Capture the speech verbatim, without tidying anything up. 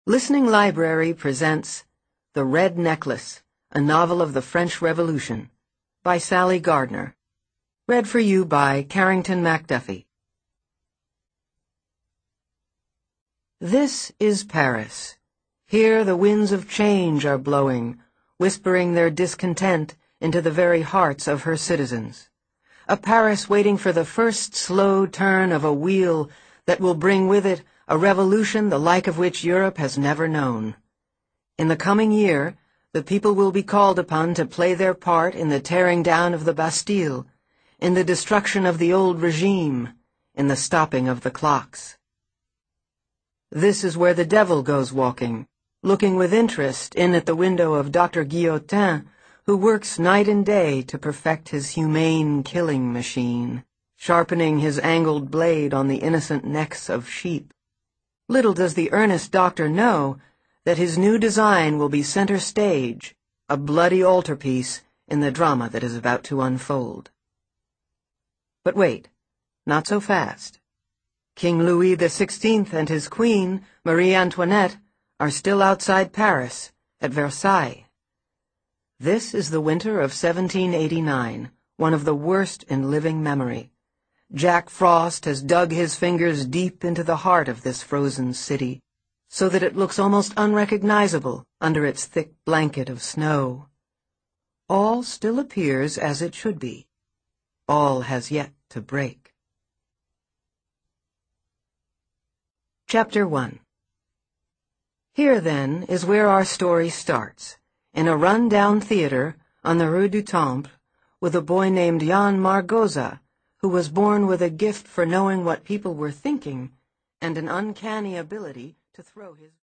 Listening Library presents The Red Necklace, a novel of the French Revolution, by Sally Gardner. Read for you by Carrington MacDuffie. This is Paris. Here the winds of change are blowing, whispering their discontent into the very hearts of her citizens. A Paris waiting for the first slow turn of a wheel that will bring with it a revolution the like of which Europe has never known. In the coming year, the people will be called upon to play their part in the tearing down of the Bastille, in the destruction of the old regime, in the stopping of the clocks. This is where the devil goes walking, looking with interest in at the window of Doctor Guillotin, who works night and day to perfect his humane killing machine, sharpening his angled blade on the innocent necks of sheep. Little does the earnest doctor know that his new design will be center stage, a bloody altarpiece in the drama that is about to unfold. But wait, not so fast. King Louis the Sixteenth and his queen, Marie Antoinette, are still outside Paris, at Versailles. This is the winter of seventeen eighty-nine, one of the worst in living memory. Jack Frost has dug his fingers deep into the heart of this frozen city, so that it looks almost unrecognizable under its thick blanket of snow. All still appears as it should be. All has yet to break. Chapter one. Here, then, is where our story starts, in a run-down theater on the Rue du Temple, with a boy named Jan Margoza, who was born with a gift for knowing what people were thinking and an uncanny ability to throw his